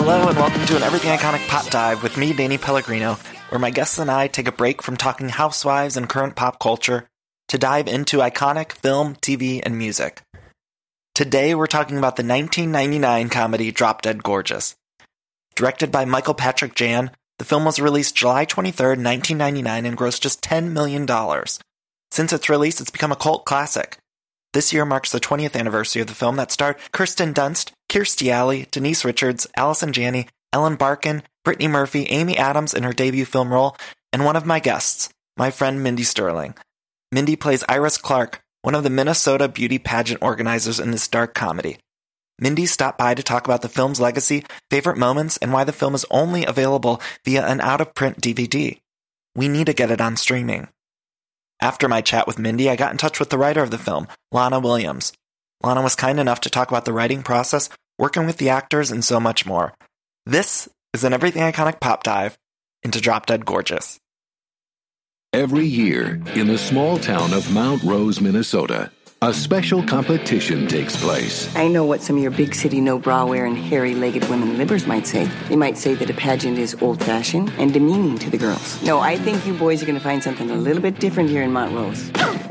Hello and welcome to an Everything Iconic Pop Dive with me, Danny Pellegrino, where my guests and I take a break from talking housewives and current pop culture to dive into iconic film, TV, and music. Today we're talking about the 1999 comedy Drop Dead Gorgeous. Directed by Michael Patrick Jann, the film was released July 23, 1999 and grossed just $10 million. Since its release, it's become a cult classic. This year marks the 20th anniversary of the film that starred Kirsten Dunst, Kirstie Alley, Denise Richards, Allison Janney, Ellen Barkin, Brittany Murphy, Amy Adams in her debut film role, and one of my guests, my friend Mindy Sterling. Mindy plays Iris Clark, one of the Minnesota beauty pageant organizers in this dark comedy. Mindy stopped by to talk about the film's legacy, favorite moments, and why the film is only available via an out-of-print DVD. We need to get it on streaming. After my chat with Mindy, I got in touch with the writer of the film, Lana Williams. Lana was kind enough to talk about the writing process, working with the actors, and so much more. This is an Everything Iconic Pop Dive into Drop Dead Gorgeous. Every year, in the small town of Mount Rose, Minnesota, a special competition takes place. I know what some of your big city no-bra wearing, hairy-legged women libbers might say. They might say that a pageant is old-fashioned and demeaning to the girls. No, I think you boys are going to find something a little bit different here in Mount Rose.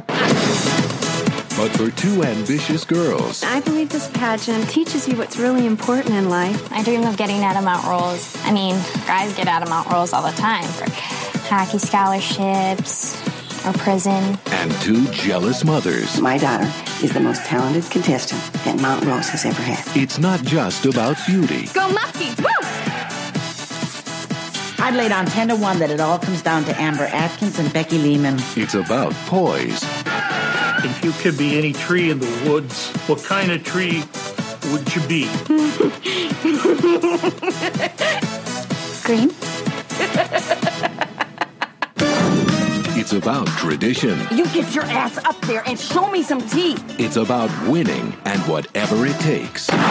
But for two ambitious girls, I believe this pageant teaches you what's really important in life. I dream of getting out of Mount Rose. I mean, guys get out of Mount Rose all the time for hockey scholarships or prison. And two jealous mothers. My daughter is the most talented contestant that Mount Rose has ever had. It's not just about beauty. Go Muskies! Woo! I'd lay down 10-1 that it all comes down to Amber Atkins and Becky Lehman. It's about poise. If you could be any tree in the woods, what kind of tree would you be? Green? It's about tradition. You get your ass up there and show me some teeth. It's about winning and whatever it takes. Are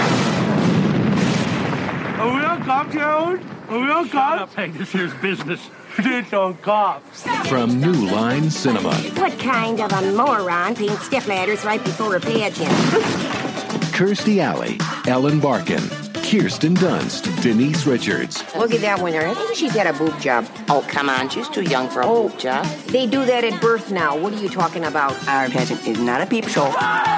we on cop, Gerald? Are we on cop? Shut up, Hank. This here's business. It's on cops. From New Line Cinema. What kind of a moron paints step ladders right before a pageant? Kirstie Alley, Ellen Barkin, Kirsten Dunst, Denise Richards. Look at that winner. I think she's had a boob job. Oh, come on. She's too young for a boob job. They do that at birth now. What are you talking about? Our pageant is not a peep show.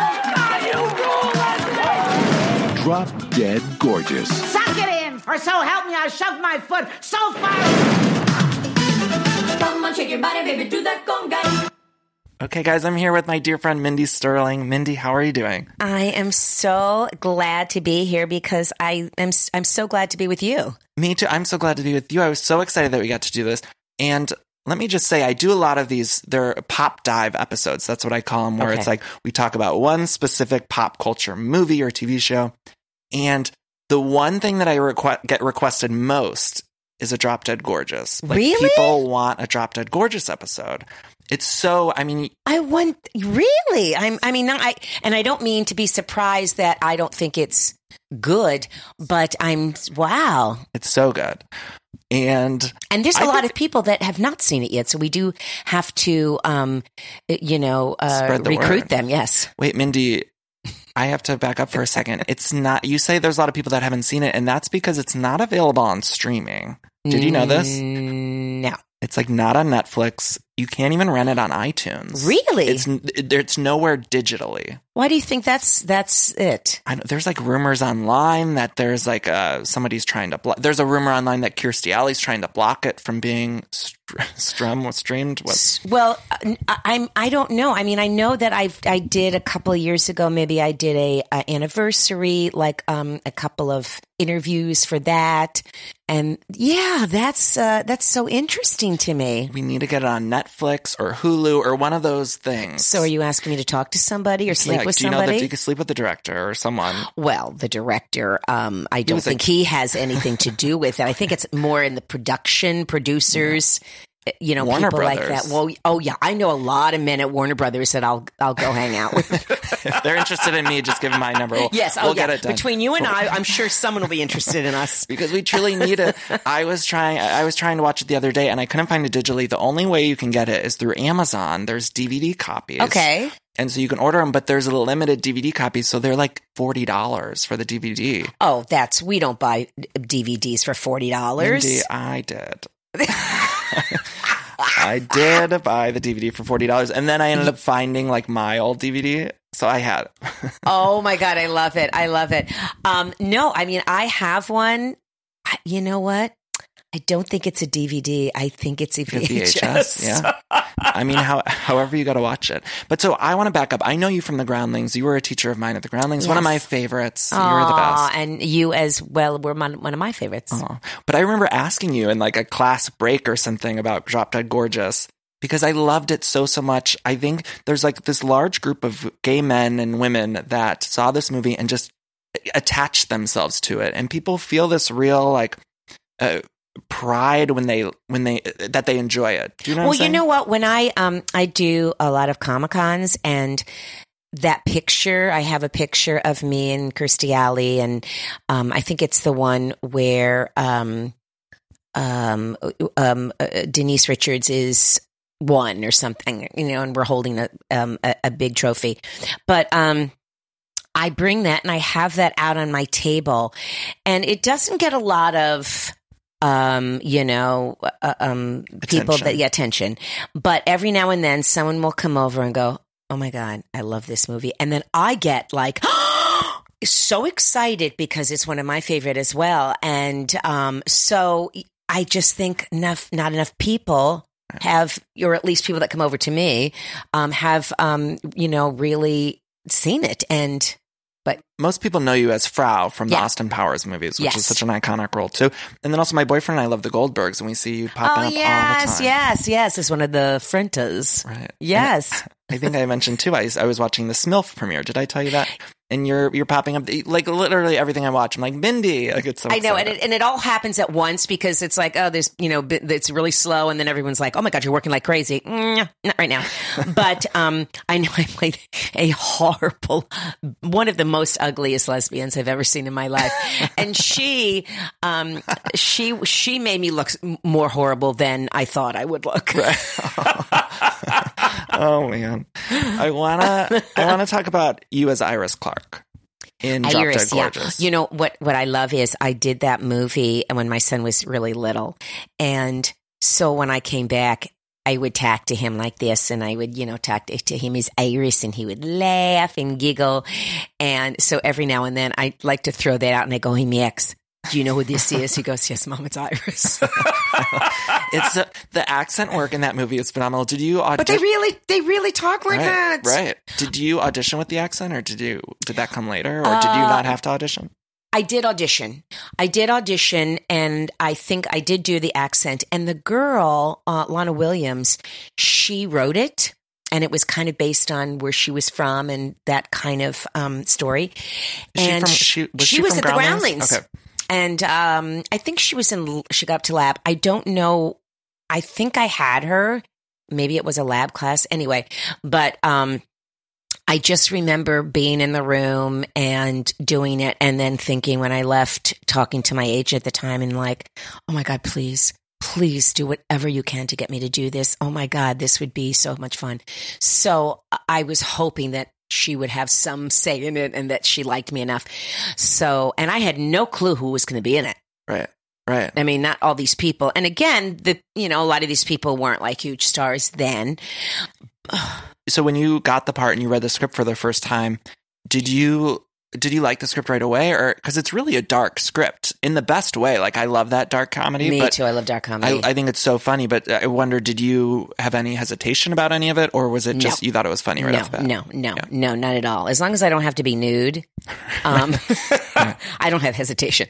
Drop Dead Gorgeous. Suck it in, or so help me, I shoved my foot so far. Come on, shake your body, baby, do that conga. Okay, guys, I'm here with my dear friend Mindy Sterling. Mindy, how are you doing? I am so glad to be here because I'm so glad to be with you. Me too. I'm so glad to be with you. I was so excited that we got to do this. And let me just say, I do a lot of these, they're pop dive episodes. That's what I call them, where It's like we talk about one specific pop culture movie or TV show. And the one thing that I get requested most is a Drop Dead Gorgeous. Like, really? People want a Drop Dead Gorgeous episode. It's so, I mean... I want... Really? I don't mean to be surprised that I don't think it's good, but wow. It's so good. And there's a lot of people that have not seen it yet, so we do have to, recruit them, yes. Wait, Mindy... I have to back up for a second. It's not, you say there's a lot of people that haven't seen it, and that's because it's not available on streaming. Did you know this? No. It's like not on Netflix. You can't even rent it on iTunes. Really? It's nowhere digitally. Why do you think that's it? There's like rumors online that there's like somebody's trying to block. There's a rumor online that Kirstie Alley's trying to block it from being streamed. Well, I don't know. I mean, I know that I did a couple of years ago. Maybe I did a anniversary, like a couple of interviews for that. And yeah, that's so interesting to me. We need to get it on Netflix or Hulu or one of those things. So are you asking me to talk to somebody or sleep with somebody? Do you know that you can sleep with the director or someone? Well, the director, I don't think he has anything to do with it. I think it's more in the producers. Warner people Brothers. Like that. Well, oh yeah, I know a lot of men at Warner Brothers that I'll go hang out with. If they're interested in me, just give them my number. We'll get it done. Between you and I'm sure someone will be interested in us because we truly need it. I was trying to watch it the other day and I couldn't find it digitally. The only way you can get it is through Amazon. There's DVD copies. Okay. And so you can order them, but there's a limited DVD copy, so they're like $40 for the DVD. Oh, we don't buy DVDs for $40. Mindy, I did. I did buy the DVD for $40, and then I ended up finding like my old DVD, so I had it. Oh my God, I love it. I love it. No, I mean, I have one. You know what? I don't think it's a DVD. I think it's a VHS. Yeah. I mean, however you got to watch it. But so I want to back up. I know you from the Groundlings. You were a teacher of mine at the Groundlings. Yes. One of my favorites. You were the best. And you as well were one of my favorites. But I remember asking you in like a class break or something about Drop Dead Gorgeous because I loved it so much. I think there's like this large group of gay men and women that saw this movie and just attached themselves to it. And people feel this real like pride when they enjoy it. Do you know what I'm saying? You know what? When I do a lot of Comic-Cons, and that picture, I have a picture of me and Kirstie Alley, and I think it's the one where Denise Richards is one or something, and we're holding a big trophy. But I bring that and I have that out on my table, and it doesn't get a lot of people attention. But every now and then someone will come over and go, "Oh my God, I love this movie." And then I get like so excited because it's one of my favorite as well. And so I just think not enough people have, or at least people that come over to me, have really seen it. But most people know you as Frau from the Austin Powers movies, which is such an iconic role too. And then also my boyfriend and I love the Goldbergs, and we see you popping up all the time. Yes. It's one of the Frentas. Right. Yes. I think I mentioned too, I was watching the Smilf premiere. Did I tell you that? And you're popping up, like literally everything I watch. I'm like, Mindy, like it's so exciting. I know, and it all happens at once because it's like, oh, there's, it's really slow, and then everyone's like, oh my God, you're working like crazy. Not right now. But I know I played a horrible, one of the most ugliest lesbians I've ever seen in my life, and she made me look more horrible than I thought I would look. Right. Oh man, I wanna talk about you as Iris Clark in Drop Dead Gorgeous. Yeah. You know what I love is I did that movie when my son was really little, and so when I came back, I would talk to him like this, and I would talk to him as Iris, and he would laugh and giggle, and so every now and then I like to throw that out, and I go, "Hey Max, do you know who this is?" He goes, "Yes, Mom, it's Iris." It's the accent work in that movie is phenomenal. Did you audition? But they really talk like that. Right. Did you audition with the accent, or did that come later, or did you not have to audition? I did audition, and I think I did do the accent. And the girl, Lana Williams, she wrote it. And it was kind of based on where she was from and that kind of story. And she was at the Groundlings. Okay. And I think she got up to lab. I don't know. I think I had her. Maybe it was a lab class. Anyway, but I just remember being in the room and doing it, and then thinking when I left, talking to my agent at the time, and like, oh my God, please do whatever you can to get me to do this. Oh my God, this would be so much fun. So I was hoping that she would have some say in it and that she liked me enough. So, and I had no clue who was going to be in it. Right. I mean, not all these people. And again, a lot of these people weren't like huge stars then. So when you got the part and you read the script for the first time, did you like the script right away, or because it's really a dark script in the best way? Like I love that dark comedy. Me too. I love dark comedy. I think it's so funny. But I wonder, did you have any hesitation about any of it, or was it just you thought it was funny right off the bat? No, not at all. As long as I don't have to be nude, I don't have hesitation.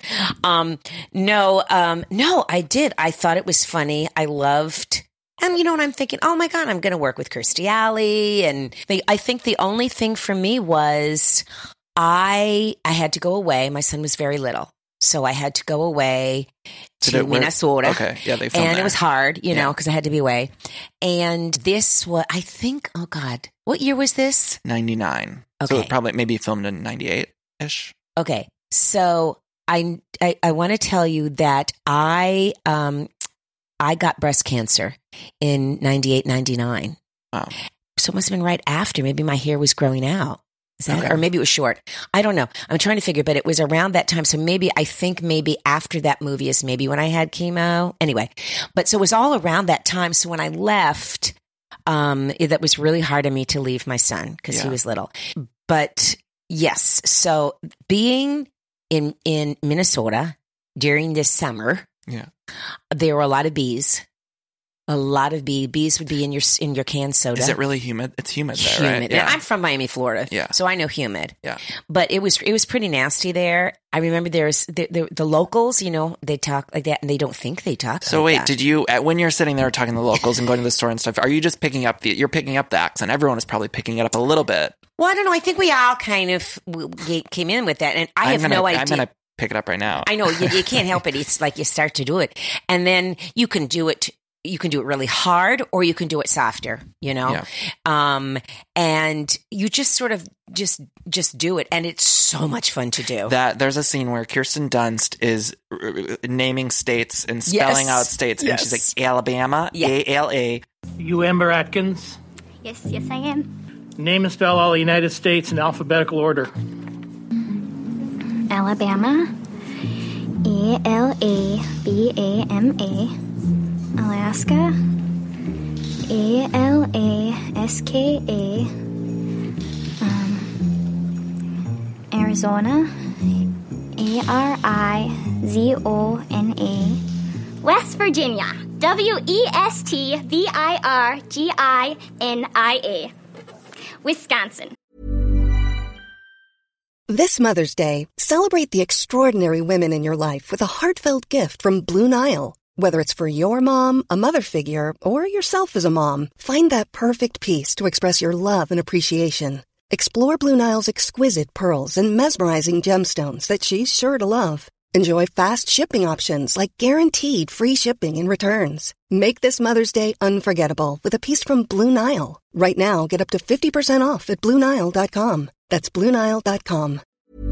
No, I did. I thought it was funny. I loved. And you know what I'm thinking? Oh my God, I'm going to work with Kirstie Alley. And I think the only thing for me was I had to go away. My son was very little. So I had to go away to Minnesota. Okay. Yeah, they filmed And there. It was hard, because I had to be away. And this was, I think, oh God, what year was this? 99. Okay. So it probably maybe filmed in 98-ish. Okay. So I want to tell you that I got breast cancer in 98, 99. Wow. So it must have been right after. Maybe my hair was growing out. Is that, or maybe it was short. I don't know. I'm trying to figure, but it was around that time. So I think maybe after that movie is maybe when I had chemo. Anyway, but so it was all around that time. So when I left, that was really hard on me to leave my son because he was little. But yes, so being in Minnesota during this summer, there were a lot of bees. A lot of bees would be in your canned soda. Is it really humid? It's humid there, right? Yeah. I'm from Miami, Florida, so I know humid. Yeah, but it was pretty nasty there. I remember there's the locals, they talk like that, and they don't think they talk. So like wait, that. did you when you're sitting there talking to the locals and going to the store and stuff? Are you just picking up the accent? Everyone is probably picking it up a little bit. Well, I don't know. I think we all kind of came in with that, and I have no idea. I'm going to pick it up right now. I know you can't help it. It's like you start to do it, and then you can do it. You can do it really hard, or you can do it softer, and you just sort of just do it. And it's so much fun to do. There's a scene where Kirsten Dunst is naming states and spelling out states. And she's like, Alabama, A-L-A. You Amber Atkins? Yes, I am. Name and spell all the United States in alphabetical order. Alabama, A-L-A-B-A-M-A. Alaska, A-L-A-S-K-A. Arizona, A-R-I-Z-O-N-A. West Virginia, W-E-S-T-V-I-R-G-I-N-I-A. Wisconsin. This Mother's Day, celebrate the extraordinary women in your life with a heartfelt gift from Blue Nile. Whether it's for your mom, a mother figure, or yourself as a mom, find that perfect piece to express your love and appreciation. Explore Blue Nile's exquisite pearls and mesmerizing gemstones that she's sure to love. Enjoy fast shipping options like guaranteed free shipping and returns. Make this Mother's Day unforgettable with a piece from Blue Nile. Right now, get up to 50% off at BlueNile.com. That's BlueNile.com.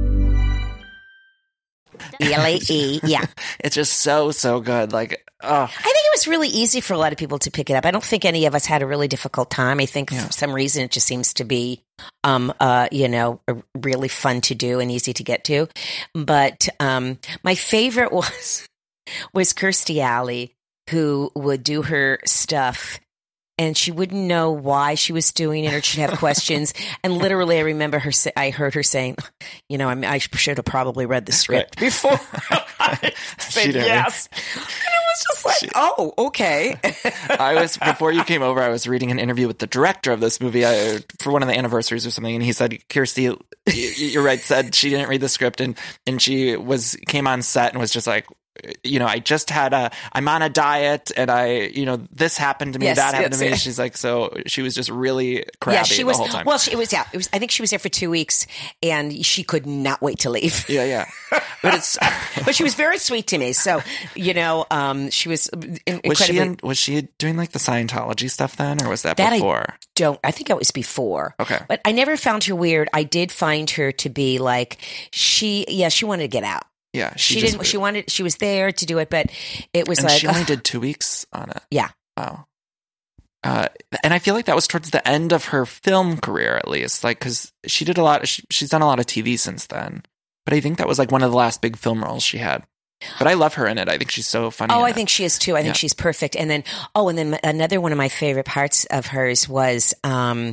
E-L-A-E, yeah. It's just so good. Like, I think it was really easy for a lot of people to pick it up. I don't think any of us had a really difficult time. I think for some reason it just seems to be, really fun to do and easy to get to. But my favorite was Kirstie Alley, who would do her stuff. And she wouldn't know why she was doing it, or she'd have questions. And literally, I remember I heard her saying, I should have probably read the script before I said yes. And it was just like, oh, okay. Before you came over, I was reading an interview with the director of this movie for one of the anniversaries or something. And he said, Kirstie, you're right, said she didn't read the script. And she came on set and was just like, I just I'm on a diet and this happened to me, that happened to me. She's like, so she was just really crabby the whole time. Well, I think she was there for 2 weeks and she could not wait to leave. Yeah. But but she was very sweet to me. So, she was incredibly. Was she doing like the Scientology stuff then, or was that before? I think it was before. Okay. But I never found her weird. I did find her to be like, she wanted to get out. Yeah, she didn't. She was there to do it, but it was she only did 2 weeks on it. Yeah. Wow. And I feel like that was towards the end of her film career, at least, like because she did a lot. She's done a lot of TV since then, but I think that was like one of the last big film roles she had. But I love her in it. I think she's so funny. Oh, I think she is too. I think she's perfect. And then, another one of my favorite parts of hers was, when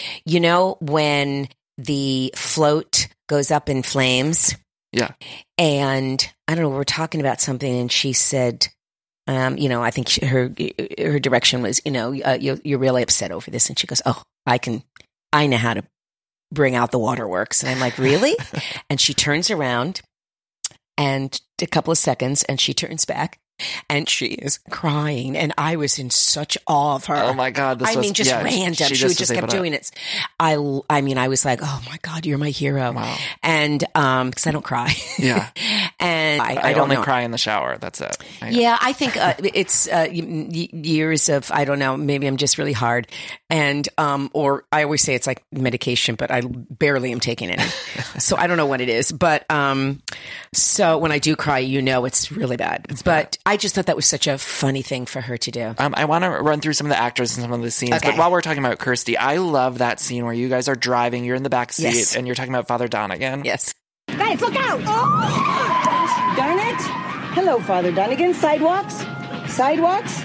the float goes up in flames. Yeah. And I don't know, we're talking about something and she said, I think her direction was, you're really upset over this. And she goes, oh, I know how to bring out the waterworks. And I'm like, really? And she turns around and a couple of seconds and she turns back and she is crying. And I was in such awe of her. Oh my God. Random. She just kept doing it. I was like, oh my God, you're my hero. Wow. And, because I don't cry. Yeah. And I don't only know. cry in the shower. That's it. Yeah, I think it's years of, I don't know, maybe I'm just really hard. And, or I always say it's like medication, but I barely am taking any. So I don't know what it is. But so when I do cry, it's really bad. But I just thought that was such a funny thing for her to do. I want to run through some of the actors and some of the scenes. Okay. But while we're talking about Kirsty, I love that scene where you guys are driving, you're in the back seat, and you're talking about Father Donegan. Yes. Guys, look out! Oh! Darn it! Hello, Father Donegan. Sidewalks? Sidewalks?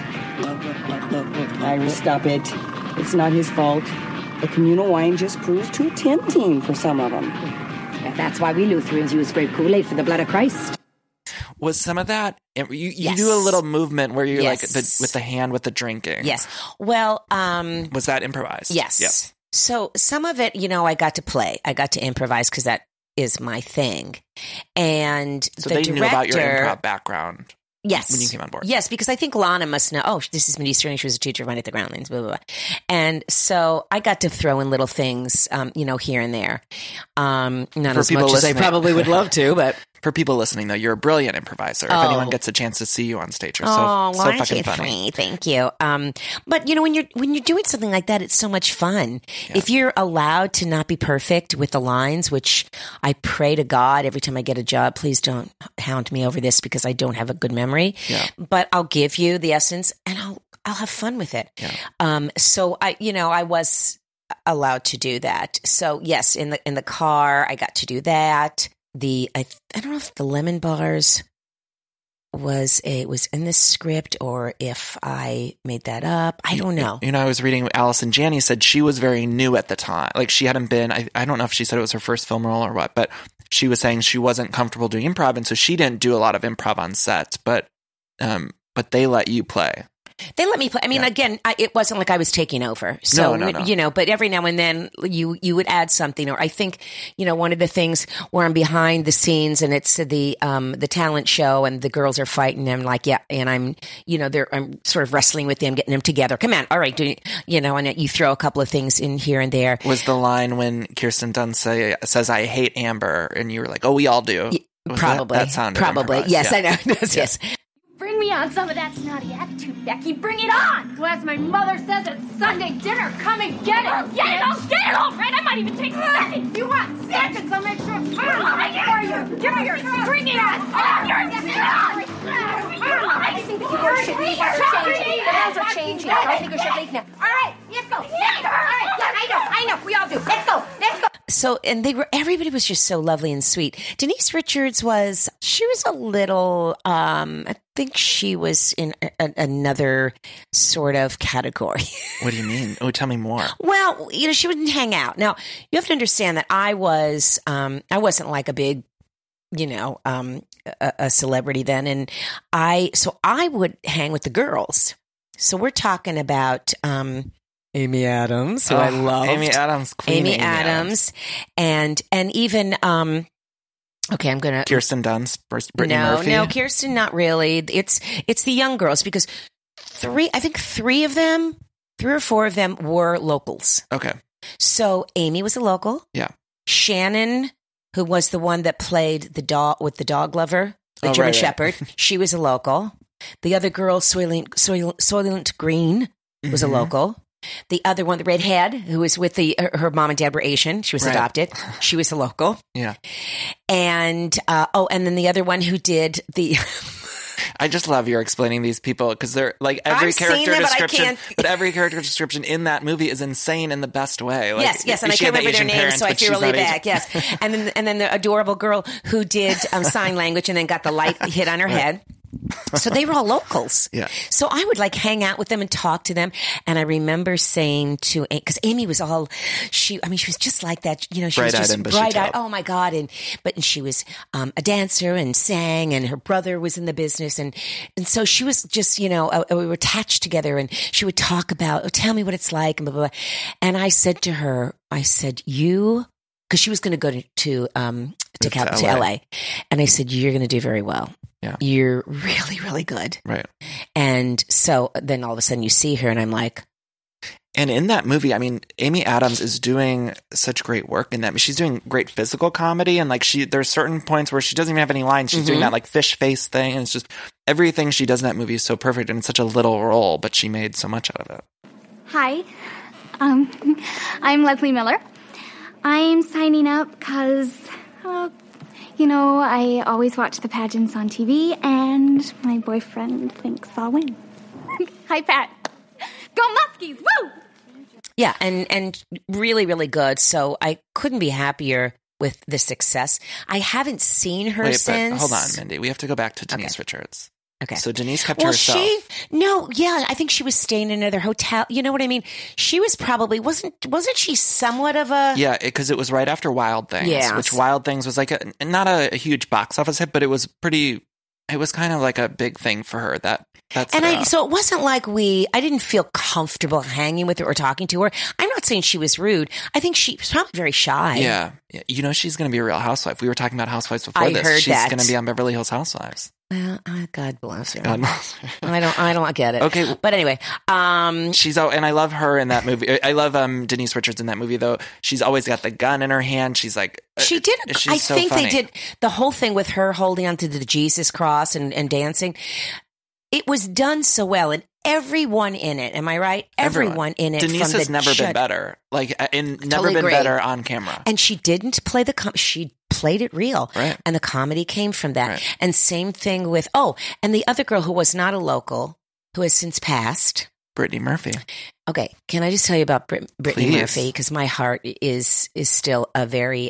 Iris, stop it. It's not his fault. The communal wine just proves too tempting for some of them. That's why we Lutherans use grape Kool-Aid for the blood of Christ. Was some of that, you Yes. do a little movement where you're Yes. like with the hand with the drinking. Yes. Well, was that improvised? yes. Yep. So some of it, I got to play. I got to improvise because that is my thing. And So the they director, knew about your improv background. Yes. When you came on board. Yes, because I think Lana must know, this is Mindy Sterling. She was a teacher of mine at the Groundlings, blah, blah, blah. And so I got to throw in little things, here and there. Not as people much as I listening. probably would love to, but. For people listening, though, you're a brilliant improviser. If anyone gets a chance to see you on stage, you're so aren't fucking you funny. sweet? Thank you. But when you're doing something like that, it's so much fun. Yeah. If you're allowed to not be perfect with the lines, which I pray to God every time I get a job, please don't hound me over this because I don't have a good memory. Yeah. But I'll give you the essence and I'll have fun with it. Yeah. So I was allowed to do that. So yes, in the car, I got to do that. I don't know if the lemon bars was in the script or if I made that up. I don't know. I was reading what Allison Janney said. She was very new at the time. Like she hadn't been, I don't know if she said it was her first film role or what, but she was saying she wasn't comfortable doing improv. And so she didn't do a lot of improv on set, but they let you play. They let me play. I mean, again, it wasn't like I was taking over. So, No. But every now and then you would add something. Or I think, one of the things where I'm behind the scenes and it's the talent show and the girls are fighting. And I'm like, yeah. And I'm sort of wrestling with them, getting them together. Come on. All right. And you throw a couple of things in here and there. Was the line when Kirsten Dunst says, I hate Amber, and you were like, oh, we all do. Probably. That sounded probably. improvised. Yes, Yeah. I know. Yes. Bring me on some of that snotty attitude, Becky. Bring it on! So as my mother says at Sunday dinner, come and get it. Get it all right? I might even take seconds. You want seconds? I'll make sure it's for you. Give me your stringy ass. I think that your should are changing. I think we should leave now. All right, let's go. All right, yeah, I know. We all do. Let's go. So, and everybody was just so lovely and sweet. Denise Richards she was a little, I think she was in another sort of category. What do you mean? Oh, tell me more. Well, she wouldn't hang out. Now, you have to understand that I wasn't like a big, a celebrity then. And I would hang with the girls. So we're talking about, Amy Adams, who I loved. Amy Adams. Queen Amy Adams. And even, okay, I'm going to. Kirsten Dunst, Brittany Murphy. No, Kirsten, not really. It's the young girls because three or four of them were locals. Okay. So Amy was a local. Yeah. Shannon, who was the one that played the dog with the dog lover, the German Shepherd, she was a local. The other girl, Soylent Green, was a local. The other one, the redhead, who was with her mom and dad were Asian. She was adopted. She was a local. Yeah. And, and then the other one who did the... I just love you're explaining these people because they're like every character description, but every character description in that movie is insane in the best way. Like, yes, and I can't remember their names, so I feel really bad. Yes, and then the adorable girl who did sign language and then got the light hit on her head. So they were all locals. Yeah. So I would like hang out with them and talk to them. And I remember saying because Amy was she was just like that. She was just bright-eyed. Oh my God. But she was a dancer and sang, and her brother was in the business. And so she was just, we were attached together, and she would talk about, tell me what it's like, and blah, blah, blah. And I said to her, because she was going to go to LA. And I said, you're going to do very well. Yeah. You're really, really good. Right. And so then all of a sudden you see her and I'm like, And in that movie, I mean, Amy Adams is doing such great work in that. She's doing great physical comedy, and like there's certain points where she doesn't even have any lines. She's doing that like fish face thing, and it's just everything she does in that movie is so perfect, and it's such a little role, but she made so much out of it. Hi, I'm Leslie Miller. I'm signing up because, I always watch the pageants on TV, and my boyfriend thinks I'll win. Hi, Pat. Go Muskies! Woo! Yeah, and really, really good. So I couldn't be happier with the success. I haven't seen her since. But hold on, Mindy. We have to go back to Denise Richards. Okay. So Denise kept herself. I think she was staying in another hotel. You know what I mean? She was probably, wasn't she somewhat of a... Yeah, because it was right after Wild Things, which Wild Things was like not a huge box office hit, but it was kind of like a big thing for her. So it wasn't like I didn't feel comfortable hanging with her or talking to her. I'm not saying she was rude. I think she was probably very shy. Yeah. She's going to be a real housewife. We were talking about housewives before this. She's going to be on Beverly Hills Housewives. Well, God bless her. I don't get it. Okay. But anyway, and I love her in that movie. I love Denise Richards in that movie, though. She's always got the gun in her hand. She's like, she did. I think funny. they did the whole thing with her holding onto the Jesus cross and dancing. It was done so well, and everyone in it. Am I right? Everyone in it. Denise has never been better. Never been better on camera. And she didn't play she played it real. Right. And the comedy came from that. Right. And same thing with, and the other girl who was not a local, who has since passed. Brittany Murphy. Okay. Can I just tell you about Brittany Murphy? Because my heart is still a very,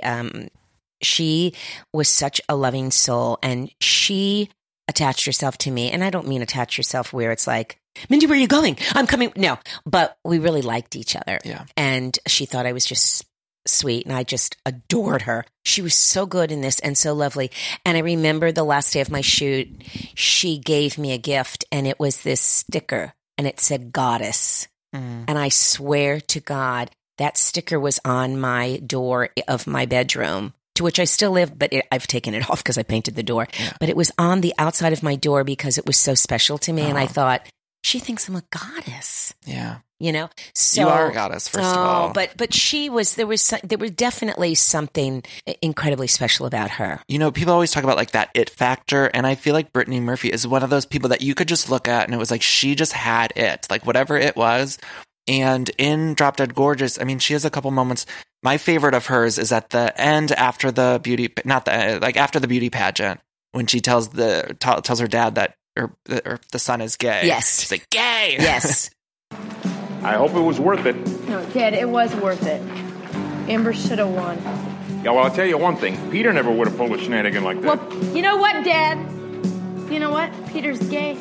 she was such a loving soul, and she attached herself to me. And I don't mean attach yourself where it's like, Mindy, where are you going? I'm coming. No, but we really liked each other. Yeah. And she thought I was just sweet, and I just adored her. She was so good in this and so lovely. And I remember the last day of my shoot, she gave me a gift, and it was this sticker, and it said Goddess. And I swear to God, that sticker was on my door of my bedroom, to which I still live, but I've taken it off because I painted the door. Yeah. But it was on the outside of my door because it was so special to me. And I thought, she thinks I'm a goddess. Yeah. So you are a goddess, first of all. But there was definitely something incredibly special about her. People always talk about like that it factor, and I feel like Brittany Murphy is one of those people that you could just look at and it was like she just had it, like whatever it was. And in Drop Dead Gorgeous, I mean, she has a couple moments. My favorite of hers is at the end after the after the beauty pageant, when she tells her dad that or the son is gay. Yes, she's like, gay. Yes. I hope it was worth it. No, Dad, it was worth it. Amber should have won. Yeah, well, I'll tell you one thing. Peter never would have pulled a shenanigan like that. Well, you know what, Dad? You know what? Peter's gay.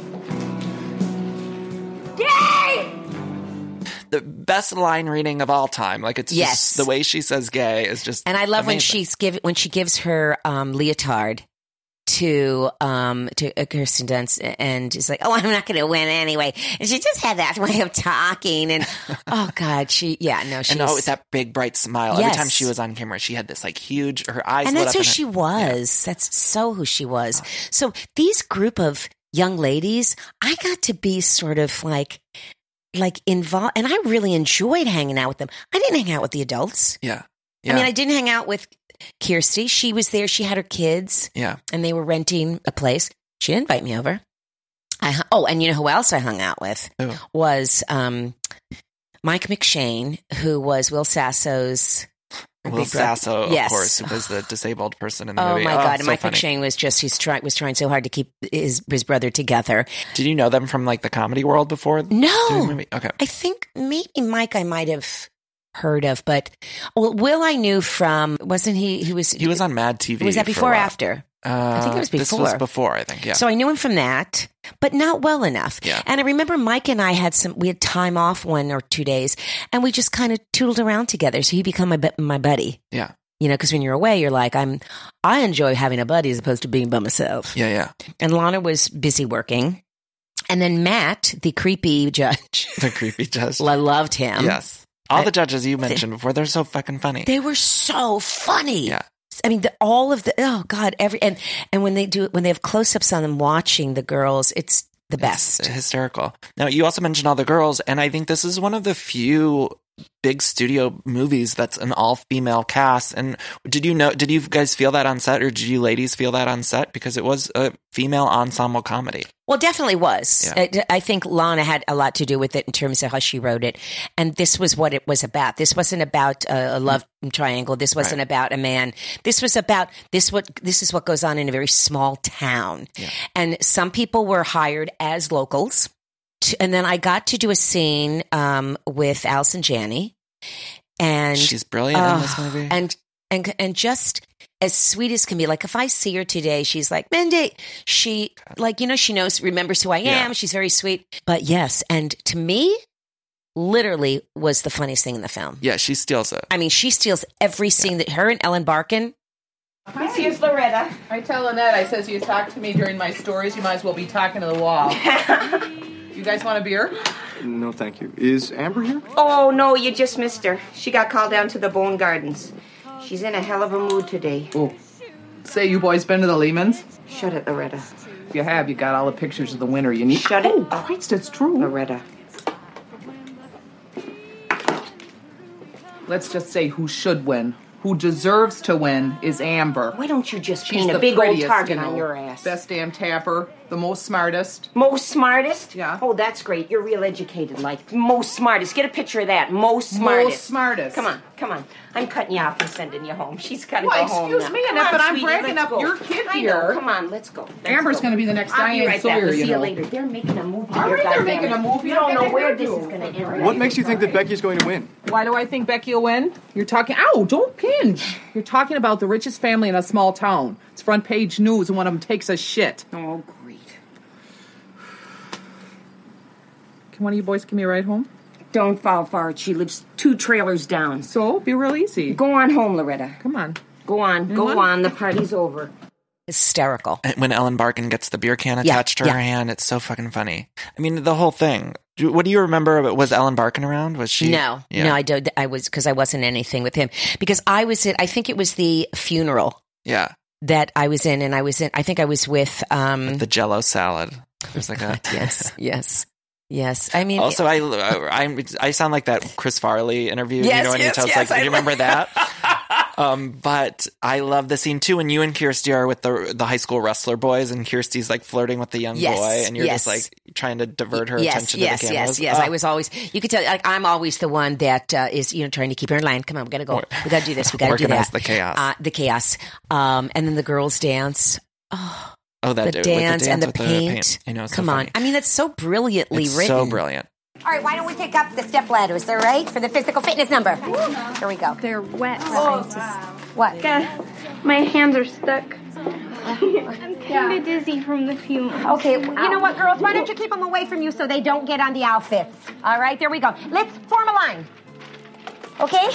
Gay! The best line reading of all time. Like, it's just the way she says gay is just And I love amazing. when she gives her leotard to Kirsten Dunst, and she's like, "Oh, I'm not going to win anyway." And she just had that way of talking, and oh God, she's with that big bright smile. Yes. Every time she was on camera, she had this like huge, her eyes and lit that's up. who she was. Yeah. That's so who she was. So these group of young ladies, I got to be sort of like involved, and I really enjoyed hanging out with them. I didn't hang out with the adults. Yeah. I mean, I didn't hang out with Kirsty. She was there. She had her kids. Yeah. And they were renting a place. She didn't invite me over. And you know who else I hung out with? Who? Was Mike McShane, who was Will Sasso's... Will Sasso, of course, who was the disabled person in the movie. Oh, my God. And so Mike funny. McShane was trying so hard to keep his brother together. Did you know them from like the comedy world before? No. Okay. I think maybe Mike I might have heard of, but Will I knew from, wasn't he? He was on Mad TV. Was that before or after? I think it was before. This was before, I think, yeah. So I knew him from that, but not well enough. Yeah. And I remember Mike and I had time off 1 or 2 days, and we just kind of tootled around together. So he became my buddy. Yeah. Because when you're away, you're like, I enjoy having a buddy as opposed to being by myself. Yeah, yeah. And Lana was busy working. And then Matt, the creepy judge. The creepy judge. I loved him. Yes. All the judges you mentioned before, they're so fucking funny. They were so funny. Yeah. I mean, oh God, and when they have close-ups on them watching the girls, it's the best. It's hysterical. Now, you also mentioned All the Girls, and I think this is one of the few big studio movies that's an all-female cast. And did you guys feel that on set, or did you ladies feel that on set? Because it was a female ensemble comedy. Well, definitely was. Yeah. I think Lana had a lot to do with it in terms of how she wrote it. And this was what it was about. This wasn't about a love triangle. This wasn't about a man. This was about this is what goes on in a very small town. Yeah. And some people were hired as locals. And then I got to do a scene with Allison Janney. And she's brilliant in this movie. And just as sweet as can be. Like, if I see her today, she's like, Mindy. She, like, she remembers who I am. Yeah. She's very sweet. But yes, and to me, literally was the funniest thing in the film. Yeah, she steals it. I mean, she steals every scene that her and Ellen Barkin. This here's Loretta. I tell Annette, I says, you talk to me during my stories, you might as well be talking to the wall. You guys want a beer? No, thank you. Is Amber here? Oh, no, you just missed her. She got called down to the Bone Gardens. She's in a hell of a mood today. Oh. Say, you boys been to the Lehmans? Shut it, Loretta. If you have, you got all the pictures of the winner you need. Shut it. Oh, Christ, it's true. Loretta. Let's just say who should win. Who deserves to win is Amber. Why don't you just She's paint a big old target on your ass? Best damn tapper, the most smartest. Most smartest? Yeah. Oh, that's great. You're real educated, like. Most smartest. Get a picture of that. Most smartest. Most smartest. Come on. I'm cutting you off and sending you home. She's got to well, go home excuse now. me, Annette, but I'm bragging up your kid here. I know. Come on, let's go. Amber's going to be the next Diane Sawyer, See you later. They're making a movie. All right, they're making a movie. You don't know where this is going to end. What makes you think that Becky's going to win? Why do I think Becky will win? You're talking... Ow, don't pinch. You're talking about the richest family in a small town. It's front page news and one of them takes a shit. Oh, great. Can one of you boys give me a ride home? Don't fall for it. She lives 2 trailers down. So, be real easy. Go on home, Loretta. Come on. Go on. Go on. The party's over. Hysterical. When Ellen Barkin gets the beer can attached to her hand, it's so fucking funny. I mean, the whole thing. What do you remember of it? Was Ellen Barkin around? Was she? No, I don't. I was, because I wasn't anything with him. Because I was I think it was the funeral. Yeah. That I was in, and I think I was with the Jell-O salad. There's like a Yes, I mean. Also, I sound like that Chris Farley interview. Yes, when he tells do you remember that? But I love the scene too when you and Kirsty are with the high school wrestler boys, and Kirsty's like flirting with the young boy, and you're just like trying to divert her attention to the cameras. Yes. I was always. You could tell. Like, I'm always the one that is trying to keep her in line. Come on, we gotta go. We gotta do this. We gotta do that. Organize the chaos. And then the girls dance. Oh, that the dance and the paint. I know. Come on. I mean, that's so brilliantly written. So brilliant. All right, why don't we pick up the step ladders, all right, for the physical fitness number? Here we go. They're wet. What? My hands are stuck. I'm kind of dizzy from the fumes. Okay, you know what, girls? Why don't you keep them away from you so they don't get on the outfits? All right, there we go. Let's form a line. Okay?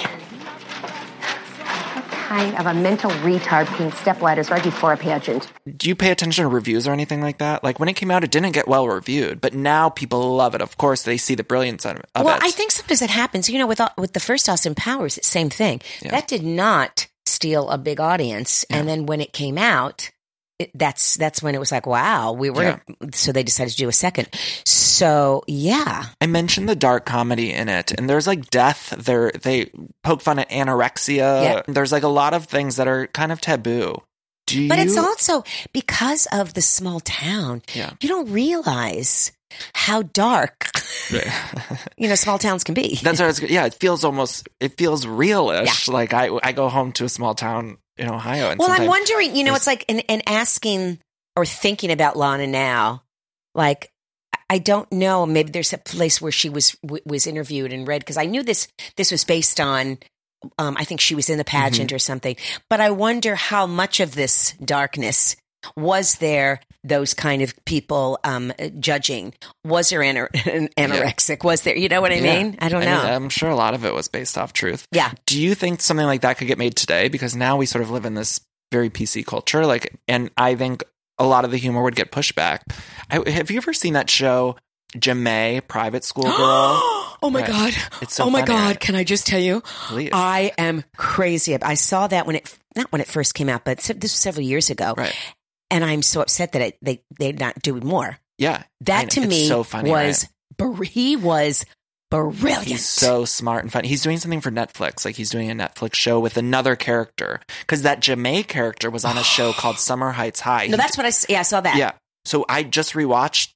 What kind of a mental retard paints stepladders right before a pageant? Do you pay attention to reviews or anything like that? Like, when it came out, it didn't get well reviewed, but now people love it. Of course, they see the brilliance of it. Well, I think sometimes it happens. With the first Austin Powers, it's the same thing. Yeah. That did not steal a big audience, and then when it came out, that's when it was like, wow, we were. So they decided to do a second. So yeah, I mentioned the dark comedy in it, and there's like death. They poke fun at anorexia. Yeah. There's like a lot of things that are kind of taboo. But it's also because of the small town. Yeah. You don't realize how dark small towns can be. That's what it feels realish. Yeah. Like I go home to a small town in Ohio. And I'm wondering, it's like in asking or thinking about Lana now, like, I don't know, maybe there's a place where she was interviewed and read, because I knew this was based on, I think she was in the pageant or something, but I wonder how much of this darkness was there, those kind of people judging? Was there anorexic? Yeah. Was there, you know what I mean? I don't know. I'm sure a lot of it was based off truth. Yeah. Do you think something like that could get made today? Because now we sort of live in this very PC culture, and I think a lot of the humor would get pushed back. Have you ever seen that show, Ja'mie, Private School Girl? Oh my God. It's so my funny. God. Can I just tell you? Please. I am crazy. I saw that not when it first came out, but this was several years ago. Right. And I'm so upset that they're not doing more. Yeah. That to It's me so funny, was, he was brilliant. He's so smart and funny. He's doing something for Netflix. Like he's doing a Netflix show with another character. Because that Jamae character was on a show called Summer Heights High. No, that's what I saw that. Yeah. So I just rewatched,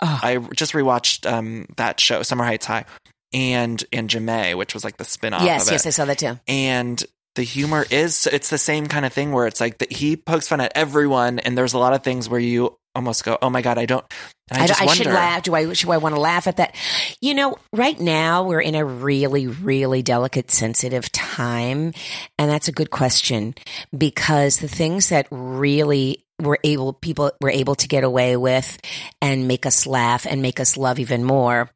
that show, Summer Heights High, and Jamae, which was like the spinoff Yes, of it. yes, I saw that too. And the humor it's the same kind of thing where it's like he pokes fun at everyone, and there's a lot of things where you almost go, oh my God, I don't. And I just wonder. Should laugh. Should I want to laugh at that? You know, right now we're in a really, really delicate, sensitive time. And that's a good question, because the things that really people were able to get away with and make us laugh and make us love even more.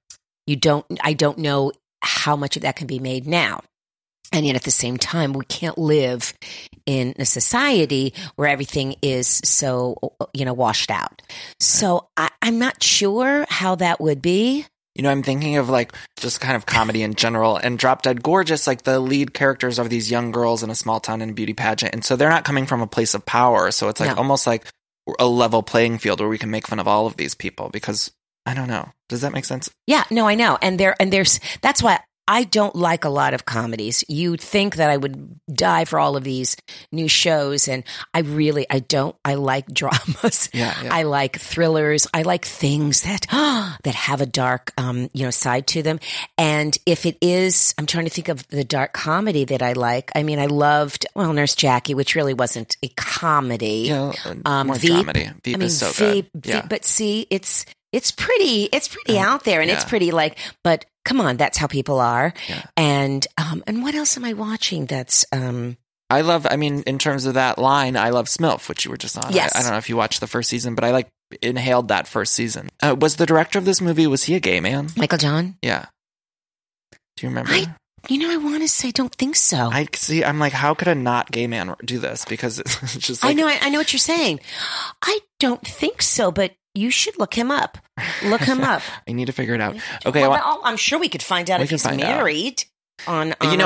I don't know how much of that can be made now. And yet at the same time, we can't live in a society where everything is so, washed out. So I'm not sure how that would be. I'm thinking of like just kind of comedy in general, and Drop Dead Gorgeous, like the lead characters are these young girls in a small town in a beauty pageant. And so they're not coming from a place of power. So it's like almost like a level playing field where we can make fun of all of these people, because I don't know. Does that make sense? Yeah, no, I know. And that's why I don't like a lot of comedies. You'd think that I would die for all of these new shows, and I don't. I like dramas. Yeah. I like thrillers. I like things that have a dark, side to them. And if it is, I'm trying to think of the dark comedy that I like. I mean, I loved, Nurse Jackie, which really wasn't a comedy. Yeah, more comedy. Veep is so good. Veep, but see, it's pretty out there, and it's pretty but come on, that's how people are. Yeah. And what else am I watching that's I love, in terms of that line, I love SMILF, which you were just on. Yes. I don't know if you watched the first season, but I inhaled that first season. Was the director of this movie, was he a gay man? Michael John? Yeah. Do you remember? I want to say, don't think so. I'm like, how could a not gay man do this? Because it's just like, I know what you're saying. I don't think so, but you should look him up. Look him up. I need to figure it out. Okay. I'm sure we could find out if he's married on IMDb.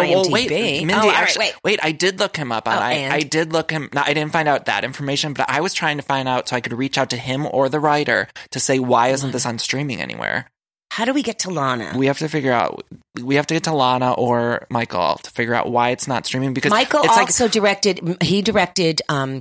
Well, wait, I did look him up. I did look him. No, I didn't find out that information, but I was trying to find out so I could reach out to him or the writer to say, why isn't this on streaming anywhere? How do we get to Lana? We have to figure out. We have to get to Lana or Michael to figure out why it's not streaming, because Michael also directed. He directed Reno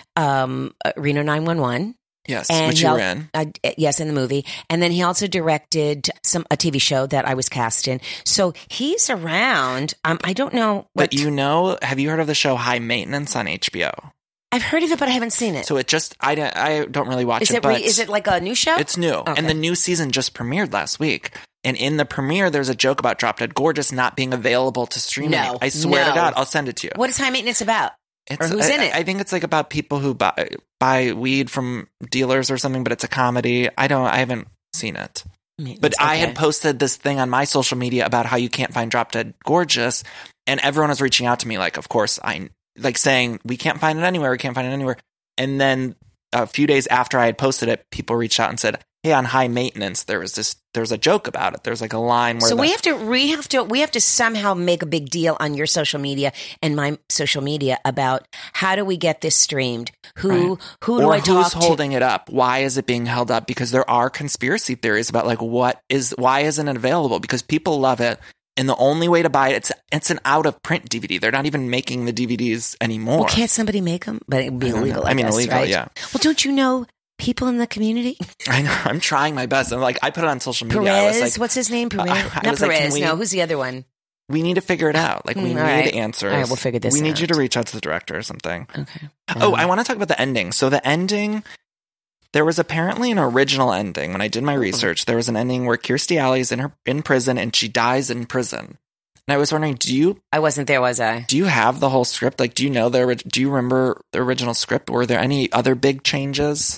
911. Yes, which you were in. Yes, in the movie. And then he also directed a TV show that I was cast in. So he's around. I don't know. But have you heard of the show High Maintenance on HBO? I've heard of it, but I haven't seen it. So it just, I don't really watch it. But is it like a new show? It's new. Okay. And the new season just premiered last week. And in the premiere, there's a joke about Drop Dead Gorgeous not being available to stream. I swear to God, I'll send it to you. What is High Maintenance about? Or who's in it? I think it's like about people who buy weed from dealers or something, but it's a comedy. I haven't seen it. But I had posted this thing on my social media about how you can't find Drop Dead Gorgeous, and everyone was reaching out to me like, of course, saying, we can't find it anywhere. And then a few days after I had posted it, people reached out and said, hey, on High Maintenance, there's a joke about it. There's like a line where we have to somehow make a big deal on your social media and my social media about how do we get this streamed? Who do I talk to? Who's holding it up? Why is it being held up? Because there are conspiracy theories about why isn't it available? Because people love it. And the only way to buy it, it's an out-of-print DVD. They're not even making the DVDs anymore. Well, can't somebody make them? But it would be illegal, I guess, illegal, right? Yeah. Well, don't you know people in the community? I know. I'm trying my best. I put it on social media. Perez? What's his name? Perez? Not Perez. No, who's the other one? We need to figure it out. We need answers. All right, we'll figure this out. We need you to reach out to the director or something. Okay. I want to talk about the ending. So the ending... There was apparently an original ending. When I did my research, there was an ending where Kirstie Alley is in prison and she dies in prison. And I was wondering, I wasn't there, was I? Do you have the whole script? Do you know do you remember the original script? Were there any other big changes?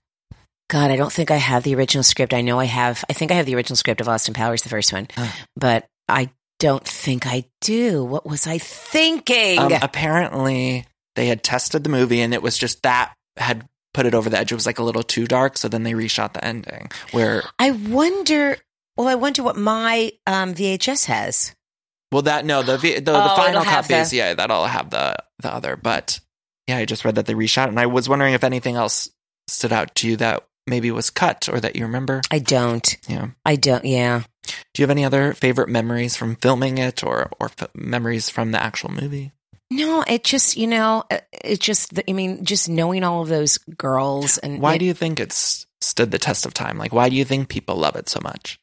God, I don't think I have the original script. I think I have the original script of Austin Powers, the first one. But I don't think I do. What was I thinking? Apparently, they had tested the movie and it was just that had put it over the edge. It was a little too dark, so then they reshot the ending. Where I wonder what my VHS has. Well, the final copies, that'll have the other. But yeah, I just read that they reshot it, and I was wondering if anything else stood out to you that maybe was cut or that you remember? I don't. Yeah. I don't. Yeah. Do you have any other favorite memories from filming it or memories from the actual movie? No, just knowing all of those girls. And why do you think it's stood the test of time? Like, why do you think people love it so much?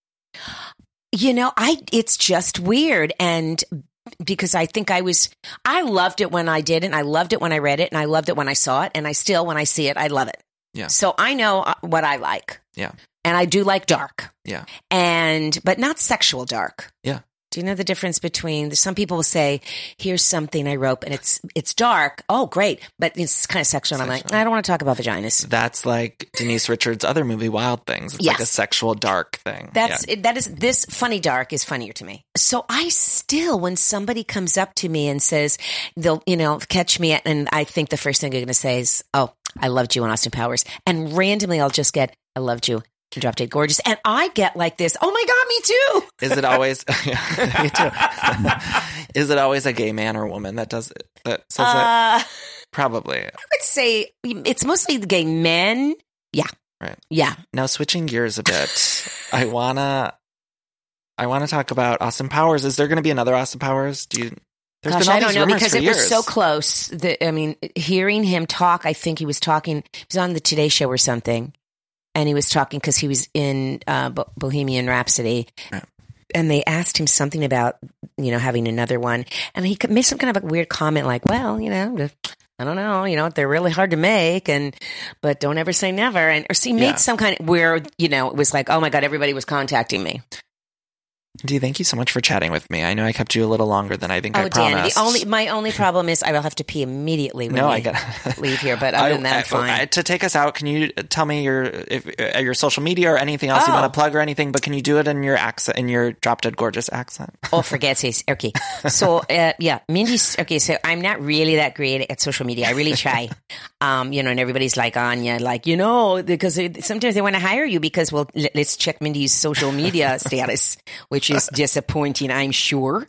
It's just weird. And because I think I loved it when I did it, and I loved it when I read it, and I loved it when I saw it, and I still, when I see it, I love it. Yeah. So I know what I like. Yeah. And I do like dark. Yeah. But not sexual dark. Yeah. Do you know the difference between, some people will say, here's something I wrote and it's dark. Oh, great. But it's kind of sexual. And I'm like, I don't want to talk about vaginas. That's like Denise Richards' other movie, Wild Things. It's like a sexual dark thing. This funny dark is funnier to me. So I still, when somebody comes up to me and says, they'll, catch me and I think the first thing they're going to say is, oh, I loved you on Austin Powers. And randomly I'll just get, I loved you. Drop Dead Gorgeous. And I get like this, oh my God, me too. Is it always, me too. Is it always a gay man or woman that does it? That says it? Probably. I would say it's mostly the gay men. Yeah. Right. Yeah. Now switching gears a bit, I wanna talk about Austin Powers. Is there going to be another Austin Powers? I don't know, because it was so close. Hearing him talk, I think he was on the Today Show or something. And he was talking because he was in Bohemian Rhapsody. Right. And they asked him something about, having another one. And he made some kind of a weird comment like, well, I don't know, they're really hard to make. But don't ever say never. Or he made some kind of where, it was like, oh my God, everybody was contacting me. Dee, thank you so much for chatting with me. I know I kept you a little longer than I think I promised. Dan, my only problem is I will have to pee immediately when I leave here, but other than that, I'm fine. To take us out, can you tell me your social media or anything else you want to plug or anything, but can you do it in your accent, in your Drop Dead Gorgeous accent? Oh, forget it. Okay. So, Mindy's, okay, so I'm not really that great at social media. I really try. And everybody's like, Anya, because sometimes they want to hire you because, well, let's check Mindy's social media status, which is disappointing, I'm sure.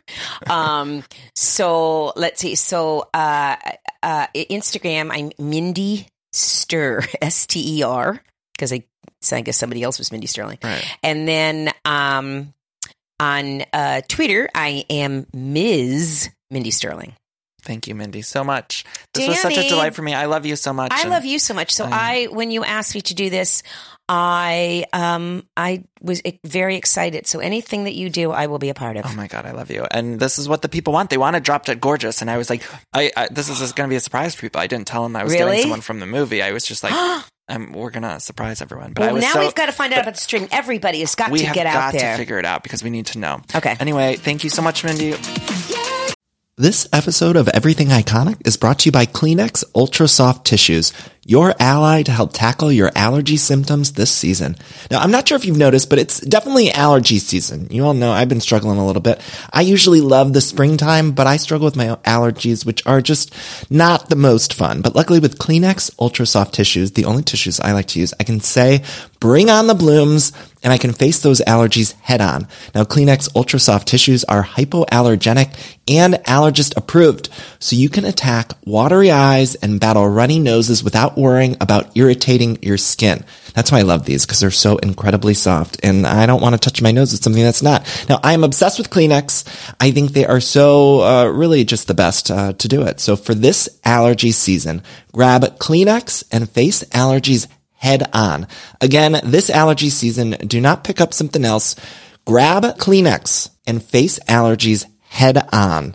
So let's see. So Instagram, I'm Mindy Ster, Ster, because I guess somebody else was Mindy Sterling. Right. And then on Twitter, I am Ms. Mindy Sterling. Thank you, Mindy, so much. This Danny, was such a delight for me. I love you so much. I love you so much. So when you asked me to do this, I was very excited. So anything that you do, I will be a part of. Oh my God, I love you. And this is what the people want. They want to Drop Dead Gorgeous. And I was like, this is going to be a surprise for people. I didn't tell them I was getting someone from the movie. I was just like, we're going to surprise everyone. But we've got to find out about the stream. Everybody has got to get out there. We have got to figure it out because we need to know. Okay. Anyway, thank you so much, Mindy. This episode of Everything Iconic is brought to you by Kleenex Ultra Soft Tissues, your ally to help tackle your allergy symptoms this season. Now, I'm not sure if you've noticed, but it's definitely allergy season. You all know I've been struggling a little bit. I usually love the springtime, but I struggle with my allergies, which are just not the most fun. But luckily with Kleenex Ultra Soft Tissues, the only tissues I like to use, I can say, bring on the blooms, and I can face those allergies head on. Now, Kleenex Ultra Soft Tissues are hypoallergenic and allergist approved, so you can attack watery eyes and battle runny noses without worrying about irritating your skin. That's why I love these, because they're so incredibly soft, and I don't want to touch my nose with something that's not. Now, I am obsessed with Kleenex. I think they are so really just the best to do it. So for this allergy season, grab Kleenex and face allergies head on. Again, this allergy season, do not pick up something else. Grab Kleenex and face allergies head on.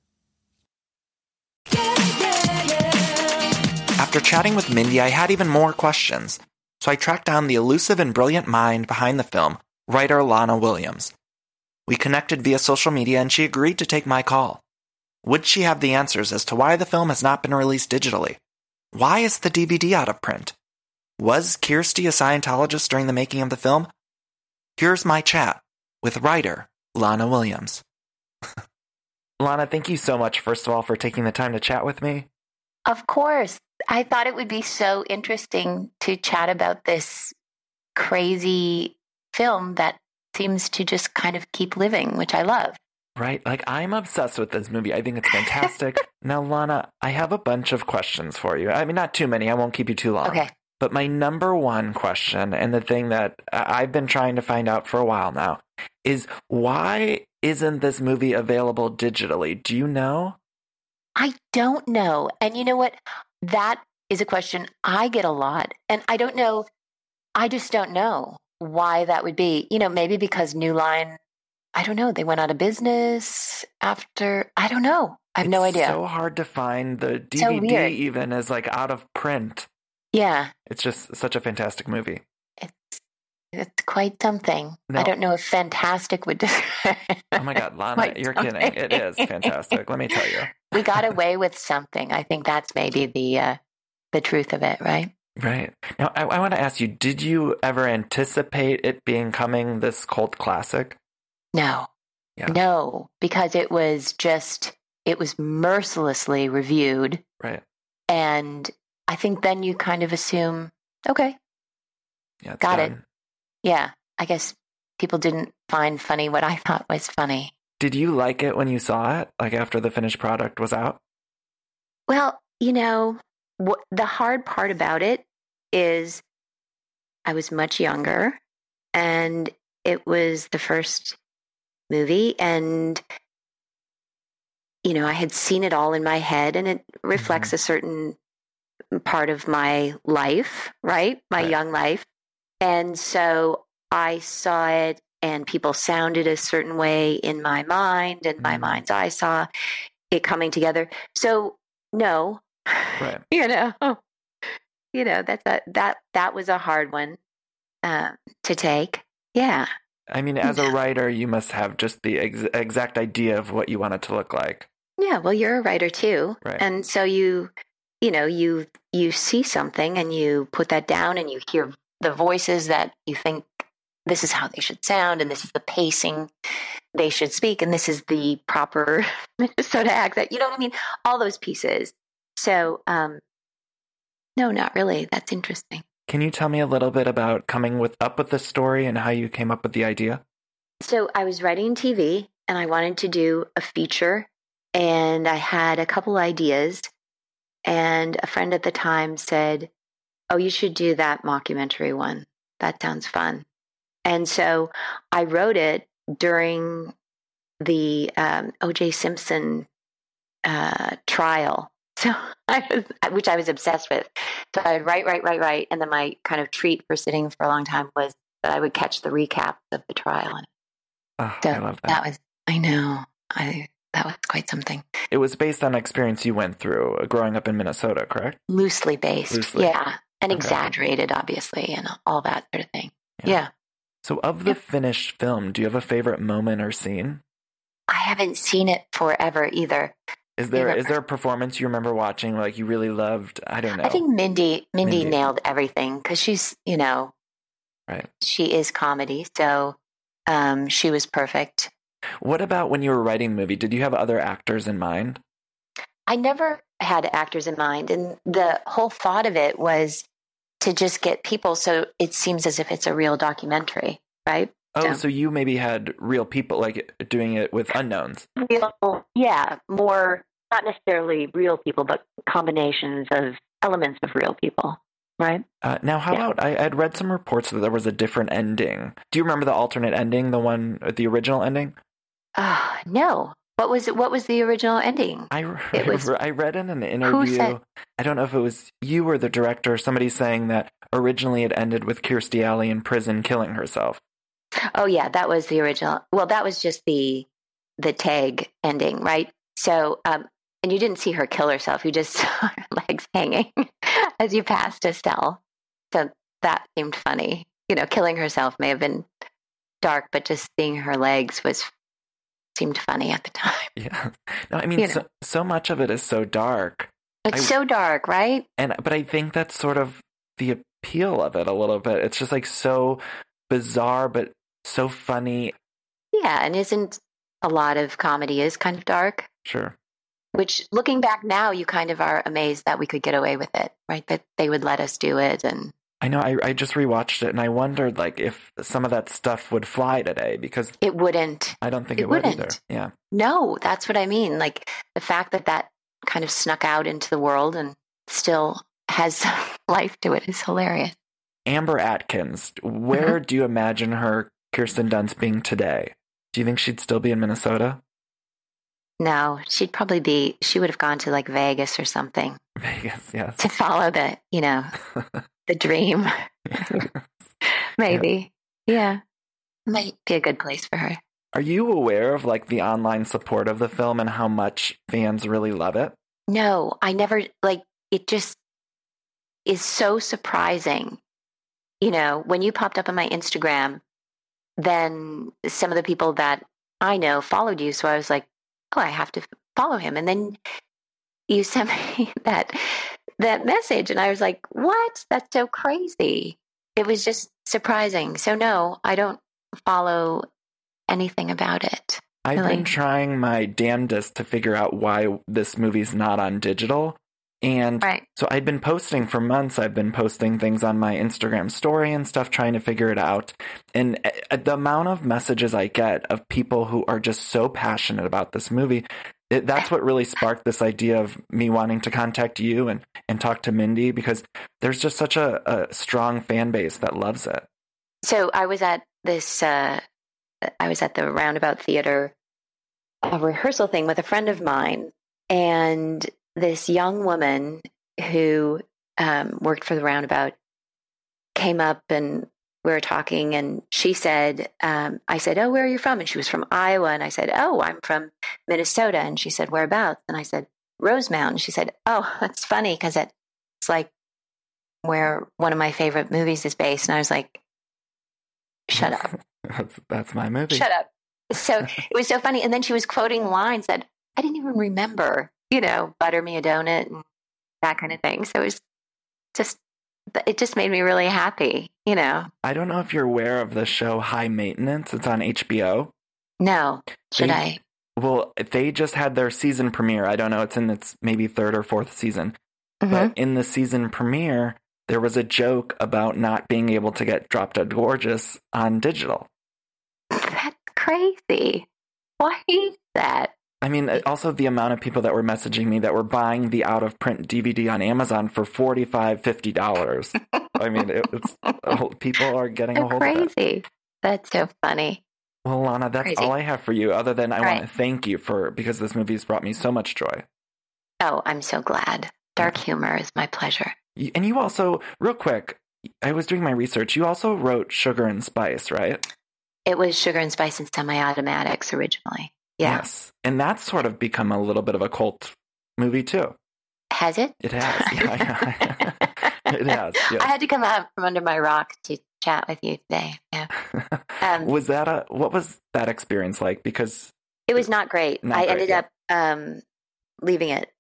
After chatting with Mindy, I had even more questions. So I tracked down the elusive and brilliant mind behind the film, writer Lana Williams. We connected via social media and she agreed to take my call. Would she have the answers as to why the film has not been released digitally? Why is the DVD out of print? Was Kirsty a Scientologist during the making of the film? Here's my chat with writer Lana Williams. Lana, thank you so much, first of all, for taking the time to chat with me. Of course. I thought it would be so interesting to chat about this crazy film that seems to just kind of keep living, which I love. Right? Like, I'm obsessed with this movie. I think it's fantastic. Now, Lana, I have a bunch of questions for you. I mean, not too many. I won't keep you too long. Okay. But my number one question, and the thing that I've been trying to find out for a while now, is why isn't this movie available digitally? Do you know? I don't know. And you know what? That is a question I get a lot. And I don't know. I just don't know why that would be. Maybe because New Line, I don't know. They went out of business after, I don't know. I have no idea. It's so hard to find. The DVD even is like out of print. Yeah. It's just such a fantastic movie. It's quite something. No. I don't know if fantastic would describe it. Oh my God, Lana, you're kidding. It is fantastic. Let me tell you. We got away with something. I think that's maybe the truth of it, right? Right. Now, I want to ask you, did you ever anticipate it being coming this cult classic? No. Yeah. No, because it was mercilessly reviewed. Right. And I think then you kind of assume, okay, yeah, got it. Yeah, I guess people didn't find funny what I thought was funny. Did you like it when you saw it, like after the finished product was out? Well, the hard part about it is I was much younger, and it was the first movie, and I had seen it all in my head, and it reflects a certain part of my life, right? My young life. And so I saw it, and people sounded a certain way in my mind, and my mind's eye saw it coming together. So no, right. That was a hard one to take. Yeah. I mean, as a writer, you must have just the exact idea of what you want it to look like. Yeah. Well, you're a writer too. Right. And so you see something and you put that down, and you hear the voices that you think this is how they should sound, and this is the pacing they should speak, and this is the proper Minnesota accent. You know what I mean? All those pieces. So, no, not really. That's interesting. Can you tell me a little bit about coming up with the story and how you came up with the idea? So I was writing TV, and I wanted to do a feature, and I had a couple ideas, and a friend at the time said, "Oh, you should do that mockumentary one. That sounds fun." And so I wrote it during the O.J. Simpson trial, which I was obsessed with. So I would write, and then my kind of treat for sitting for a long time was that I would catch the recaps of the trial. Oh, so I love that. That was quite something. It was based on experience you went through growing up in Minnesota, correct? Loosely based, yeah. And exaggerated, obviously, and all that sort of thing. Yeah. So of the finished film, do you have a favorite moment or scene? I haven't seen it forever either. Is there a performance you remember watching, like you really loved? I don't know. I think Mindy nailed everything, because she's, right. She is comedy, so she was perfect. What about when you were writing the movie? Did you have other actors in mind? I never had actors in mind, and the whole thought of it was to just get people so it seems as if it's a real documentary, right? Oh, so you maybe had real people, like doing it with unknowns. More, not necessarily real people, but combinations of elements of real people, right? Now, how about, I had read some reports that there was a different ending. Do you remember the alternate ending, the original ending? No. What was the original ending? I read in an interview, I don't know if it was you or the director, somebody saying that originally it ended with Kirstie Alley in prison killing herself. Oh yeah, that was the original. Well, that was just the tag ending, right? So, and you didn't see her kill herself. You just saw her legs hanging as you passed Estelle. So that seemed funny. Killing herself may have been dark, but just seeing her legs seemed funny at the time. Yeah. No, I mean, so much of it is so dark. It's so dark, right? But I think that's sort of the appeal of it a little bit. It's just like so bizarre, but so funny. Yeah, and isn't a lot of comedy is kind of dark? Sure. Which, looking back now, you kind of are amazed that we could get away with it, right? That they would let us do it. And I know, I just rewatched it, and I wondered, like, if some of that stuff would fly today, because it wouldn't. I don't think it would either. Yeah. No, that's what I mean. Like, the fact that kind of snuck out into the world and still has life to it is hilarious. Amber Atkins, where do you imagine her, Kirsten Dunst, being today? Do you think she'd still be in Minnesota? No, she would have gone to like Vegas or something. Vegas, yes. To follow the dream. Maybe. Yeah. Might be a good place for her. Are you aware of like the online support of the film and how much fans really love it? No, I never, it just is so surprising. When you popped up on my Instagram, then some of the people that I know followed you. So I was like, oh, I have to follow him. And then you sent me that message. And I was like, what? That's so crazy. It was just surprising. So no, I don't follow anything about it. I've been trying my damnedest to figure out why this movie's not on digital. And so I'd been posting for months. I've been posting things on my Instagram story and stuff, trying to figure it out. And the amount of messages I get of people who are just so passionate about this movie, that's what really sparked this idea of me wanting to contact you and talk to Mindy, because there's just such a strong fan base that loves it. So I was at the Roundabout Theater rehearsal thing with a friend of mine, and this young woman who worked for the Roundabout came up and we were talking, and she said, I said, oh, where are you from? And she was from Iowa. And I said, oh, I'm from Minnesota. And she said, whereabouts? And I said, Rosemount. And she said, oh, that's funny because it's like where one of my favorite movies is based. And I was like, shut up. That's my movie. Shut up. So it was so funny. And then she was quoting lines that I didn't even remember, butter me a donut and that kind of thing. So it just made me really happy, I don't know if you're aware of the show High Maintenance. It's on HBO. No. Should I? Well, they just had their season premiere. I don't know. It's in its maybe third or fourth season. Mm-hmm. But in the season premiere, there was a joke about not being able to get Drop Dead Gorgeous on digital. That's crazy. Why is that? I mean, also the amount of people that were messaging me that were buying the out-of-print DVD on Amazon for $45, $50. I mean, people are getting a hold of it. Crazy. That's so funny. Well, Lana, that's all I have for you, other than I want to thank you because this movie has brought me so much joy. Oh, I'm so glad. Dark humor is my pleasure. And you also, real quick, I was doing my research. You also wrote Sugar and Spice, right? It was Sugar and Spice and Semi-Automatics originally. Yeah. Yes. And that's sort of become a little bit of a cult movie, too. Has it? It has. Yeah. It has. Yes. I had to come out from under my rock to chat with you today. Yeah. What was that experience like? Because it was not great. I ended up leaving it.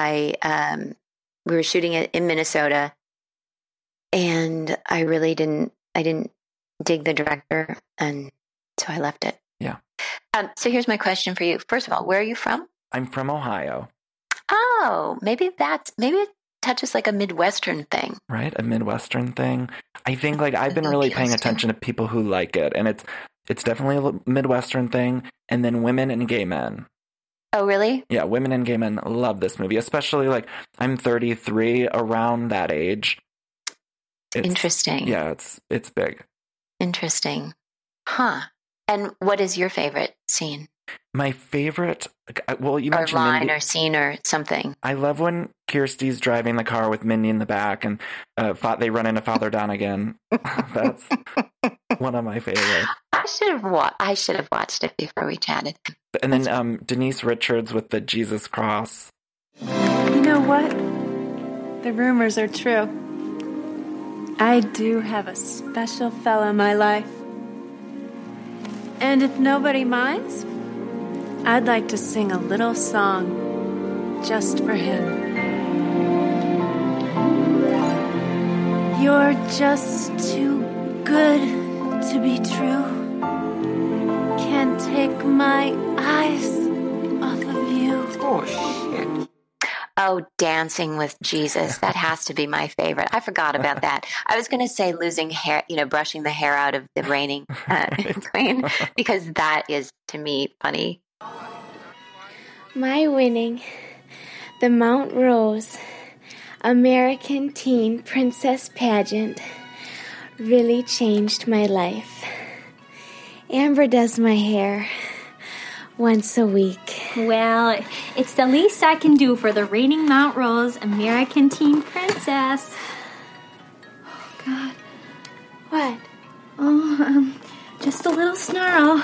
We were shooting it in Minnesota, and I didn't dig the director, and so I left it. Yeah. So here's my question for you. First of all, where are you from? I'm from Ohio. Oh, maybe it touches like a Midwestern thing. Right? A Midwestern thing. I think I've been really paying attention to people who like it, and it's definitely a Midwestern thing. And then women and gay men. Oh, really? Yeah, women and gay men love this movie, especially I'm 33, around that age. Interesting. Yeah, it's big. Interesting. Huh. And what is your favorite scene? My favorite, well, you mentioned line Mindy. Or scene or something. I love when Kirsty's driving the car with Mindy in the back and they run into Father Donegan. That's one of my favorites. I should have watched it before we chatted. And then Denise Richards with the Jesus cross. You know what? The rumors are true. I do have a special fella in my life. And if nobody minds, I'd like to sing a little song just for him. You're just too good to be true. Can't take my eyes off of you. Oh, shit. Oh, Dancing with Jesus. That has to be my favorite. I forgot about that. I was going to say losing hair, brushing the hair out of the reigning queen, because that is, to me, funny. My winning, the Mount Rose. American Teen Princess Pageant really changed my life. Amber does my hair once a week. Well, it's the least I can do for the reigning Mount Rose American Teen Princess. Oh, God. What? Oh, just a little snarl.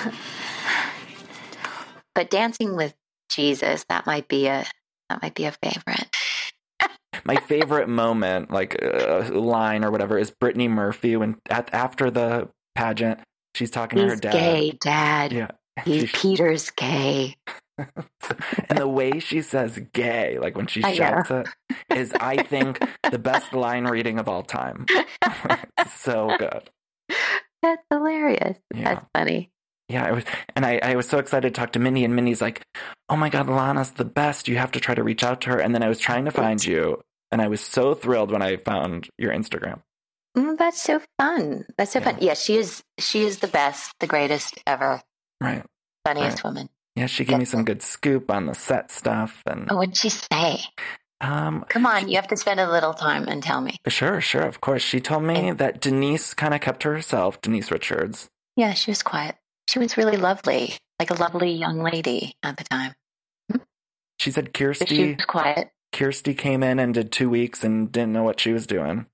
But Dancing with Jesus, that might be a favorite. My favorite moment, like line or whatever, is Brittany Murphy when after the pageant, she's talking to her dad. Gay, Dad. Yeah. Peter's gay. And the way she says gay, like when she shouts it, is, I think, the best line reading of all time. It's so good. That's hilarious. Yeah. That's funny. Yeah, I was so excited to talk to Minnie, and Minnie's like, "Oh my God, Lana's the best. You have to try to reach out to her." And then I was trying to find you, and I was so thrilled when I found your Instagram. That's so fun. That's so fun. Yeah, she is the best, the greatest ever. Right. Funniest woman. Yeah, she gave me some good scoop on the set stuff. And what'd she say? Come on, you have to spend a little time and tell me. Sure, of course. She told me that Denise kind of kept to herself, Denise Richards. Yeah, she was quiet. She was really lovely, like a lovely young lady at the time. She said Kirsty... She was quiet. Kirsty came in and did 2 weeks and didn't know what she was doing.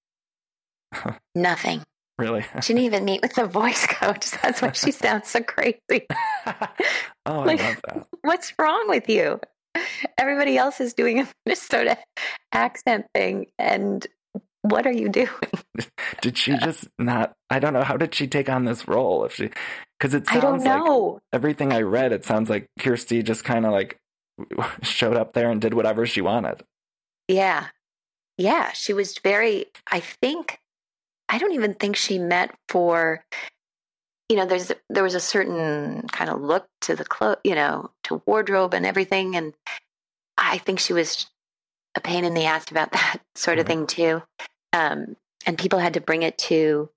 Nothing. Really? She didn't even meet with the voice coach. That's why she sounds so crazy. Oh, I love that. What's wrong with you? Everybody else is doing a Minnesota accent thing, and what are you doing? Did she just not? I don't know. How did she take on this role? Because it sounds I don't know. Like everything I read, it sounds like Kirsty just kind of like showed up there and did whatever she wanted. Yeah. She was very. I don't even think she met for. There was a certain kind of look to the to wardrobe and everything, and I think she was a pain in the ass about that sort of thing too. And people had to bring it to.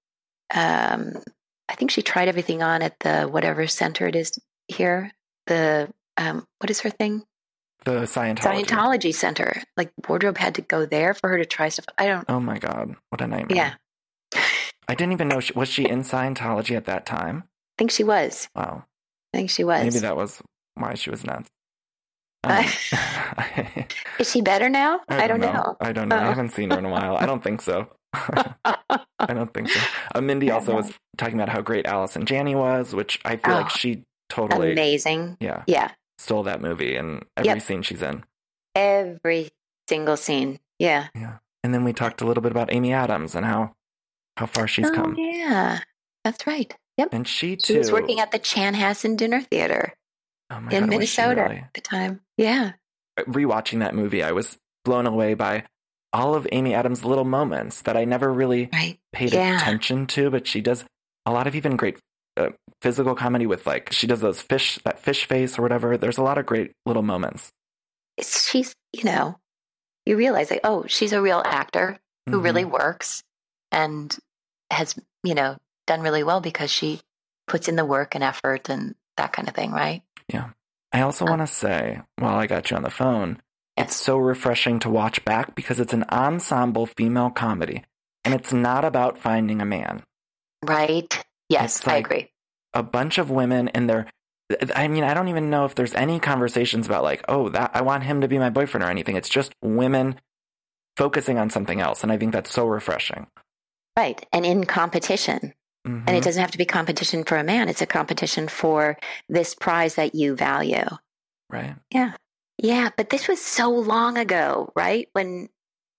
I think she tried everything on at the whatever center it is here. The what is her thing? The Scientology Center. Like wardrobe had to go there for her to try stuff. Oh my God, what a nightmare! Yeah. I didn't even know. Was she in Scientology at that time? I think she was. Wow. I think she was. Maybe that was why she was nuts. Is she better now? I don't know. I don't know. I haven't seen her in a while. I don't think so. I don't think so. Mindy also was talking about how great Allison Janney was, which I feel like she totally... Amazing. Yeah. Stole that movie in every scene she's in. Every single scene. Yeah. And then we talked a little bit about Amy Adams and how far she's come. Yeah, that's right. Yep. And she too. She was working at the Chanhassen Dinner Theater in Minnesota at the time. Yeah. Rewatching that movie, I was blown away by all of Amy Adams' little moments that I never really paid attention to, but she does a lot of even great physical comedy with she does that fish face or whatever. There's a lot of great little moments. She's, you realize she's a real actor who really works and has, done really well because she puts in the work and effort and that kind of thing, right? Yeah. I also want to say, while I got you on the phone, it's so refreshing to watch back because it's an ensemble female comedy and it's not about finding a man. Right. Yes, I agree. A bunch of women and I don't even know if there's any conversations about I want him to be my boyfriend or anything. It's just women focusing on something else. And I think that's so refreshing. Right. And in competition. Mm-hmm. And it doesn't have to be competition for a man. It's a competition for this prize that you value. Right. Yeah. Yeah. But this was so long ago, right? When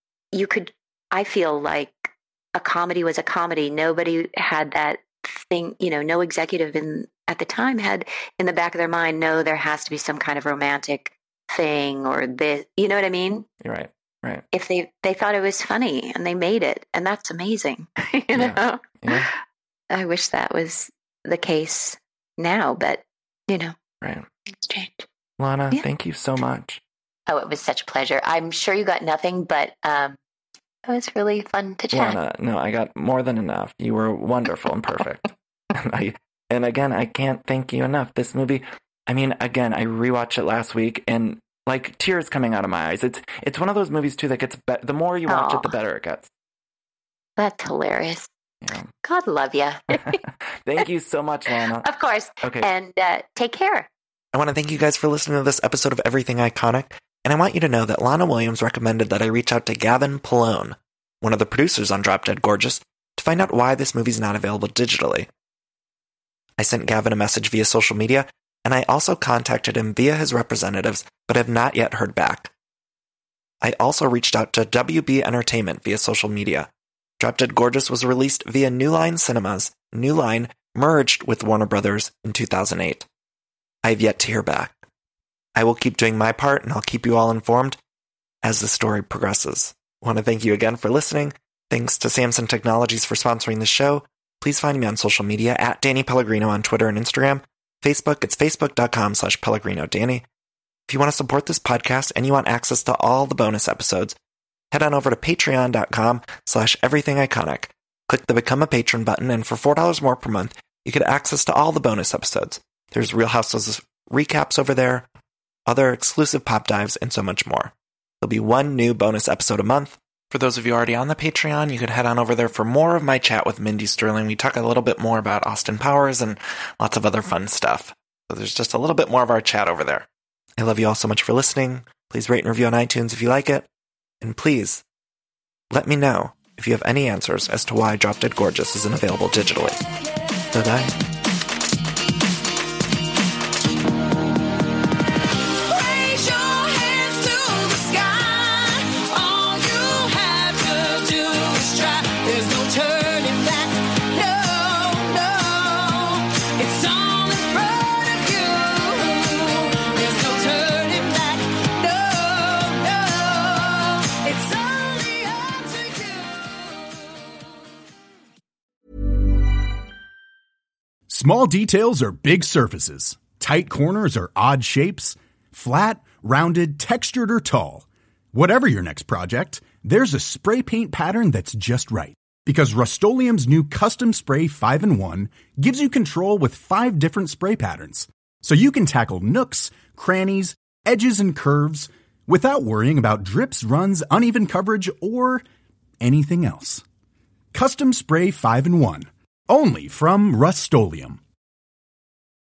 I feel like a comedy was a comedy. Nobody had that thing, no executive at the time had in the back of their mind, no, there has to be some kind of romantic thing or this, you know what I mean? You're right. Right. If they thought it was funny and they made it, and that's amazing. you know? Yeah. I wish that was the case now, but right. It's changed. Lana, thank you so much. Oh, it was such a pleasure. I'm sure you got nothing, but it was really fun to chat. Lana, no, I got more than enough. You were wonderful and perfect. and again, I can't thank you enough. This movie, I rewatched it last week and like tears coming out of my eyes. It's one of those movies too that gets the more you watch it, the better it gets. That's hilarious. Yeah. God love you. Thank you so much, Lana. Of course. Okay. And take care. I want to thank you guys for listening to this episode of Everything Iconic, and I want you to know that Lana Williams recommended that I reach out to Gavin Pallone, one of the producers on Drop Dead Gorgeous, to find out why this movie's not available digitally. I sent Gavin a message via social media, and I also contacted him via his representatives, but have not yet heard back. I also reached out to WB Entertainment via social media. Drop Dead Gorgeous was released via New Line Cinemas. New Line merged with Warner Brothers in 2008. I have yet to hear back. I will keep doing my part, and I'll keep you all informed as the story progresses. I want to thank you again for listening. Thanks to Samson Technologies for sponsoring the show. Please find me on social media at Danny Pellegrino on Twitter and Instagram. Facebook, it's facebook.com/PellegrinoDanny. If you want to support this podcast and you want access to all the bonus episodes, head on over to patreon.com/everythingiconic. Click the Become a Patron button, and for $4 more per month, you get access to all the bonus episodes. There's Real Housewives recaps over there, other exclusive pop dives, and so much more. There'll be one new bonus episode a month. For those of you already on the Patreon, you could head on over there for more of my chat with Mindy Sterling. We talk a little bit more about Austin Powers and lots of other fun stuff. So there's just a little bit more of our chat over there. I love you all so much for listening. Please rate and review on iTunes if you like it. And please, let me know if you have any answers as to why Drop Dead Gorgeous isn't available digitally. Bye-bye. Small details are big surfaces. Tight corners are odd shapes. Flat, rounded, textured, or tall. Whatever your next project, there's a spray paint pattern that's just right. Because Rust-Oleum's new Custom Spray 5-in-1 gives you control with 5 different spray patterns. So you can tackle nooks, crannies, edges, and curves without worrying about drips, runs, uneven coverage, or anything else. Custom Spray 5-in-1. Only from Rust-Oleum.